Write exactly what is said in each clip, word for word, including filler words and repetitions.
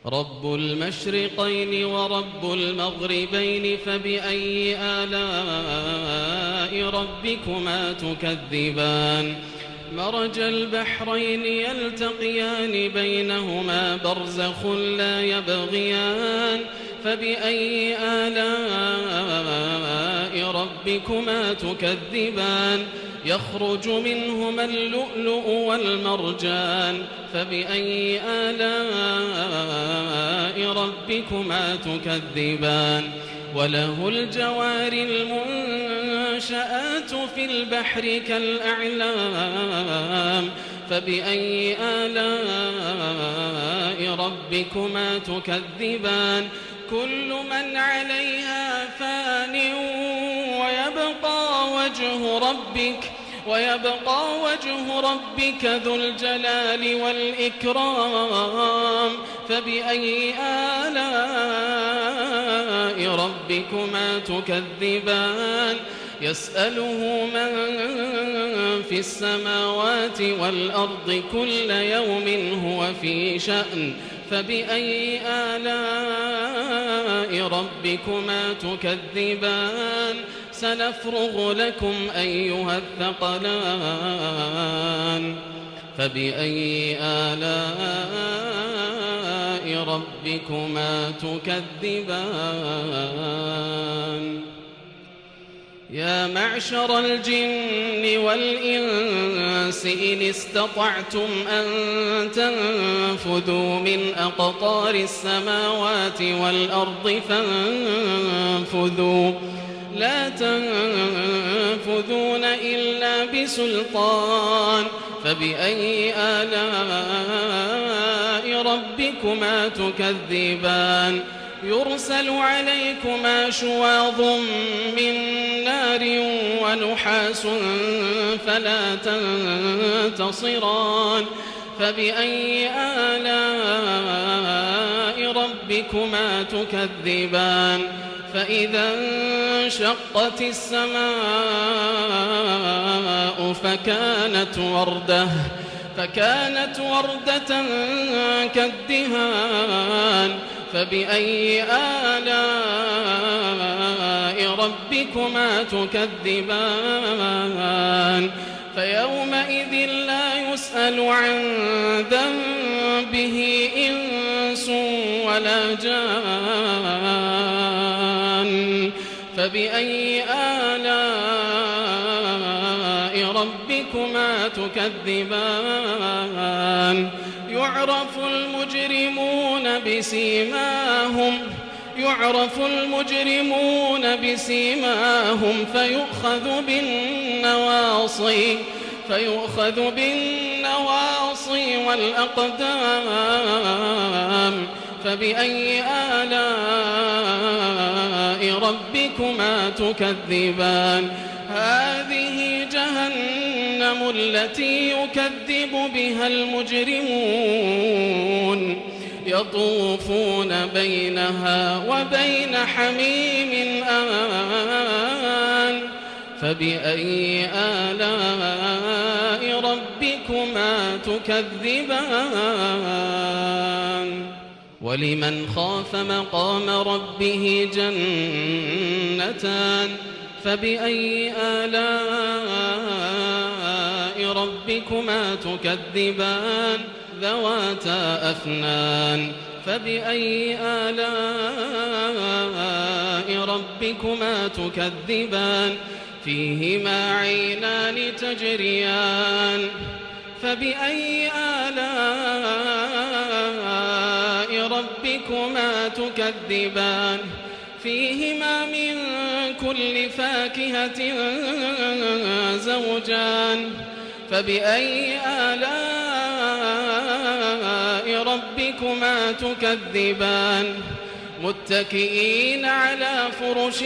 رب المشرقين ورب المغربين فبأي آلاء ربكما تكذبان مرج البحرين يلتقيان بينهما برزخ لا يبغيان فبأي آلاء ربكما تكذبان يخرج منهما اللؤلؤ والمرجان فبأي آلاء ربكما تكذبان وله الجوار المنشآت في البحر كالأعلام فبأي آلاء ربكما تكذبان كل من عليها فان ويبقى وجه ربك ويبقى وجه ربك ذو الجلال والإكرام فبأي آلاء ربكما تكذبان يسأله من في السماوات والأرض كل يوم هو في شأن فبأي آلاء ربكما تكذبان سنفرغ لكم أيها الثقلان فبأي آلاء ربكما تكذبان يا معشر الجن والإنس إن استطعتم أن تنفذوا من أقطار السماوات والأرض فانفذوا لا تنفذون إلا بسلطان فبأي آلاء ربكما تكذبان يرسل عليكما شواظ من نار ونحاس فلا تنتصران فبأي آلاء ربكما تكذبان فإذا انشقت السماء فكانت وردة فكانت وردة كالدهان فبأي آلاء ربكما تكذبان فيومئذ لا يسأل عن ذنبه إنس ولا جان فبأي آلاء ربكما تكذبان يعرف المجرمون بسيماهم يعرف المجرمون بسيماهم فيؤخذ بالنواصي فيؤخذ بالنواصي والأقدام فبأي آلاء ربكما تكذبان هذه جهنم التي يكذب بها المجرمون يطوفون بينها وبين حميم آن فبأي آلاء ربكما تكذبان ولمن خاف مقام ربه جنتان فبأي آلاء ربكما تكذبان ذواتا أفنان فبأي آلاء ربكما تكذبان فيهما عينان تجريان فبأي آلاء ربكما تكذبان فيهما من كل فاكهة زوجان فبأي آلاء ربكما تكذبان متكئين على فرش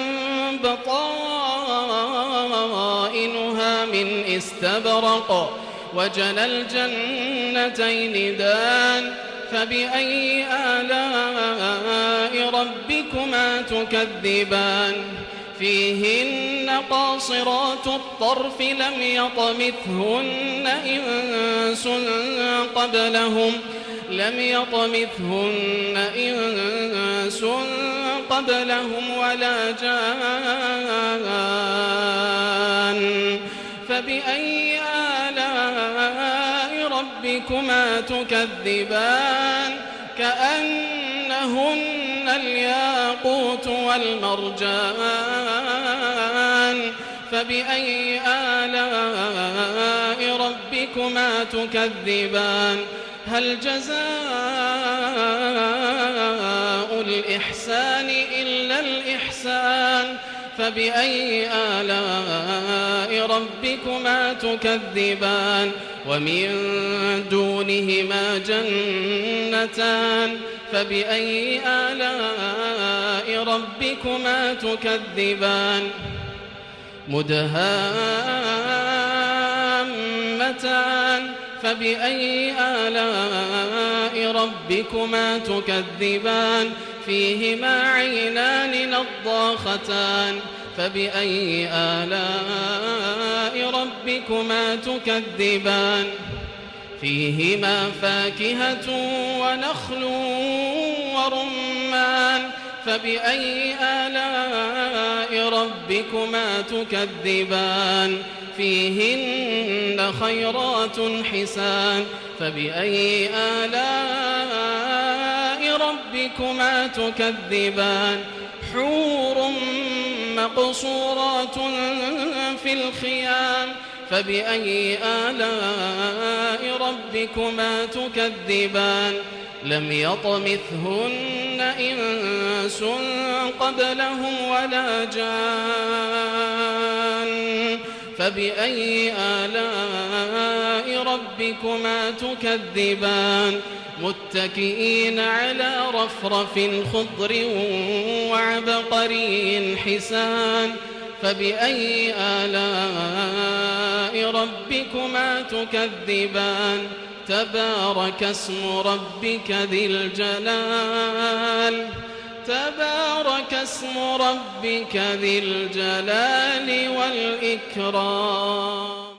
بطائنها من استبرق وجنى الجنتين دان فبأي آلاء ربكما تكذبان فيهن قاصرات الطرف لم يطمثهن إنس قبلهم لم يطمثهن إنس قبلهم ولا جان فبأي آلاء ربكما تكذبان كأنهن الياقوت والمرجان فبأي آلاء ربكما تكذبان هل جزاء الإحسان إلا الإحسان فبأي آلاء ربكما تكذبان ومن دونهما جنتان فبأي آلاء ربكما تكذبان مدهامتان فبأي آلاء ربكما تكذبان فيهما عينان نضاختان فبأي آلاء ربكما تكذبان فيهما فاكهة ونخل ورمان فبأي آلاء ربكما تكذبان فيهن خيرات حسان فبأي آلاء ربكما تكذبان حور مقصورات في الخيام فبأي آلاء ربكما تكذبان لم يطمثهن إنس قبلهم ولا جان فبأي آلاء ربكما تكذبان متكئين على رفرف خضر وعبقري حسان فبأي آلاء ربكما تكذبان تبارك اسم ربك ذي الجلال تبارك اسم ربك ذي الجلال والإكرام.